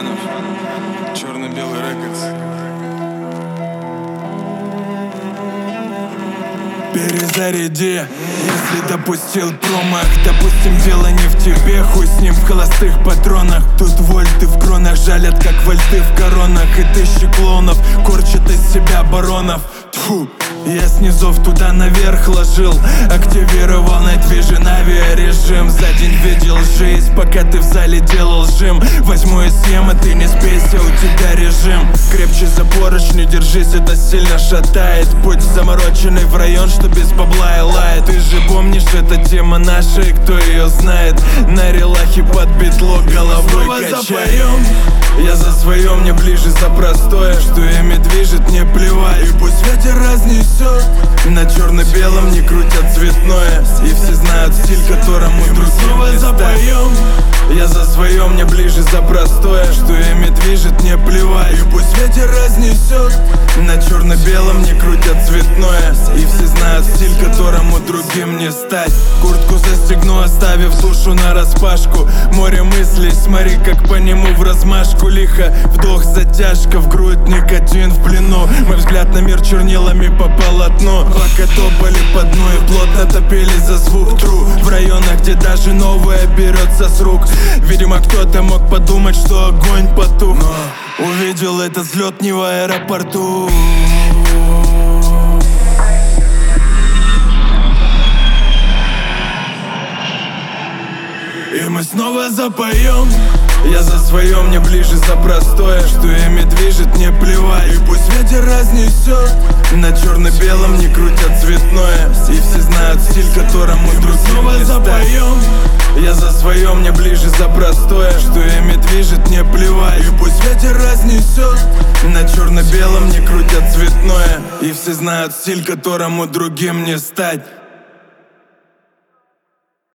Ефанов, Черно-белый Рекордс. Перезаряди, если допустил промах. Допустим, дело не в тебе, хуй с ним в холостых патронах. Тут вольты в кронах жалят, как вольты в коронах. И тысячи клоунов корчат из себя баронов. Тьфу. Я с низов туда наверх ложил, активировал Night Vision авиарежим. За день видел жизнь, пока ты в зале делал жим. Возьму и съем, а ты не спейся, у тебя режим. Крепче за поручни держись, это сильно шатает. Путь замороченный в район, что без бабла и лает. Ты же помнишь, это тема наша, и кто ее знает. На релахе под битло головой качаем. Я за свое, мне ближе за простое. Что ими движет, не плевать. И пусть ветер разнесет, на черно-белом не крутят цветное. И все знают стиль, которому другим не стать. Я за свое, мне ближе за простое. Что ими движет, не плевать. И пусть ветер разнесет, на черно-белом не крутят цветное. И все знают стиль, которому другим не стать. Куртку застегну, оставив душу нараспашку. Море мыслей, смотри, как по нему в размашку. Лихо, вдох, затяжка, в грудь никотин в плену. Мой взгляд на мир чернилами по полотну. Пока топали по дну и плотно топили за звук тру. В районах, где даже новое берется с рук. Видимо, кто-то мог подумать, что огонь потух, но увидел этот взлет не в аэропорту. И мы снова запоем. Я за свое, мне ближе за простое. Что ими движет, не плевать. И пусть ветер разнесет, на черно-белом не крутят цветное. И все знают стиль, которому другим не стать. Я за свое, мне ближе за простое. Что ими движет, не плевать. И пусть ветер разнесет, на черно-белом не крутят цветное. И все знают стиль, которому другим не стать.